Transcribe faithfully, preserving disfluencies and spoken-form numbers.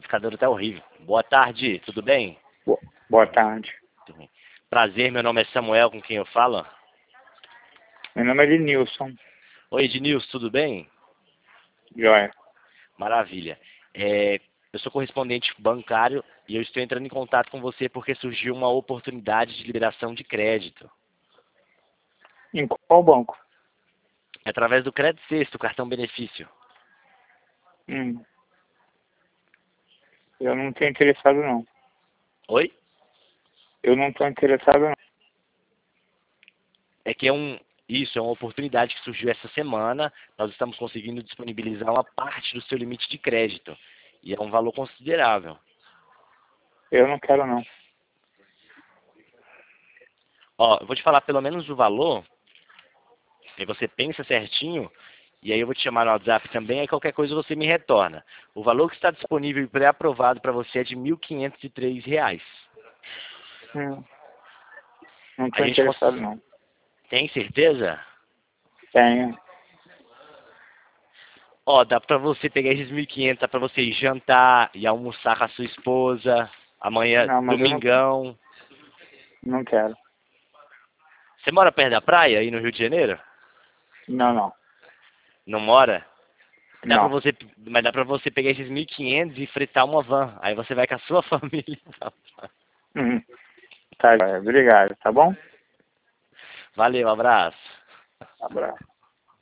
identificador tá horrível. Boa tarde, tudo bem? Bo- Boa tarde. Tudo bem. Prazer, meu nome é Samuel, com quem eu falo? Meu nome é Ednilson. Oi, Ednilson, tudo bem? Joia. Maravilha. É, eu sou correspondente bancário e eu estou entrando em contato com você porque surgiu uma oportunidade de liberação de crédito. Em qual banco? Através do Crédito Sexto, cartão benefício. Hum. Eu não estou interessado, não. Oi? Eu não estou interessado, não. É que é um, isso é uma oportunidade que surgiu essa semana. Nós estamos conseguindo disponibilizar uma parte do seu limite de crédito. E é um valor considerável. Eu não quero, não. Ó, eu vou te falar pelo menos o valor. Aí você pensa certinho. E aí eu vou te chamar no WhatsApp também. Aí qualquer coisa você me retorna. O valor que está disponível e pré-aprovado para você é de mil quinhentos e três reais. Hum. Não A estou gente cons... interessado, não. Tem certeza? Tenho. Ó, dá pra você pegar esses mil e quinhentos, dá pra você ir jantar e almoçar com a sua esposa. Amanhã, Não, mas eu não, domingão. não quero. Você mora perto da praia, aí no Rio de Janeiro? Não, não. Não mora? Dá pra Não. você, mas dá pra você pegar esses mil e quinhentos e fretar uma van. Aí você vai com a sua família. Uhum. Tá, joia. Obrigado, tá bom? Valeu, abraço. Abraço.